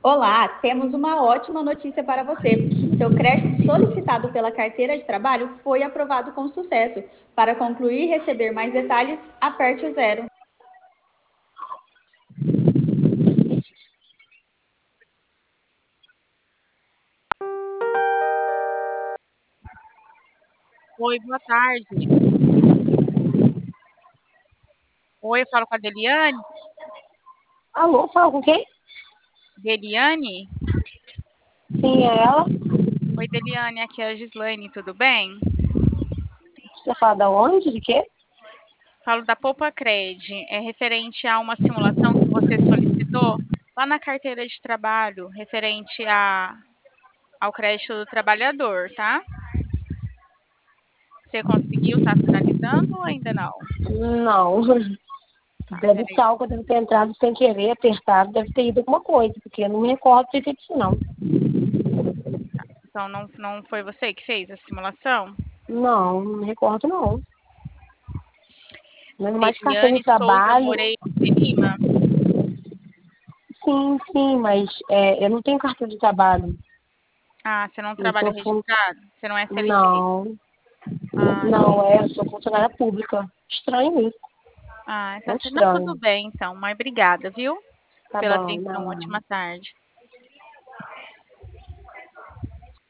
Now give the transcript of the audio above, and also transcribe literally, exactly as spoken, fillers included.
Olá, temos uma ótima notícia para você. Seu crédito solicitado pela carteira de trabalho foi aprovado com sucesso. Para concluir e receber mais detalhes, aperte o zero. Oi, boa tarde. Oi, eu falo com a Deliane. Alô, fala com quem? Deliane? Sim, é ela. Oi, Deliane, aqui é a Gislaine, tudo bem? Você fala da onde? De quê? Falo da Poupa Cred. É referente a uma simulação que você solicitou lá na carteira de trabalho, referente a, ao crédito do trabalhador, tá? Você conseguiu estar finalizando ou ainda não? Não. Tá, Deve ser peraí. algo que eu devo ter entrado sem querer, apertado, deve ter ido alguma coisa, porque eu não me recordo de ter feito isso, não. Então, não, não foi você que fez a simulação? Não, não me recordo, não. Não é mais carteira Deliane de Souza trabalho. Moreira de Lima? Sim, sim, mas é, eu não tenho carteira de trabalho. Ah, você não Eu trabalha sou fun... registrado? Você não é C L T? Não, Ah, não, é, eu sou funcionária pública. Estranho isso, Ah, tá muito certo. Não, tudo estranho. bem, então. Mas obrigada, viu? Tá Pela bom, atenção. não. Ótima tarde.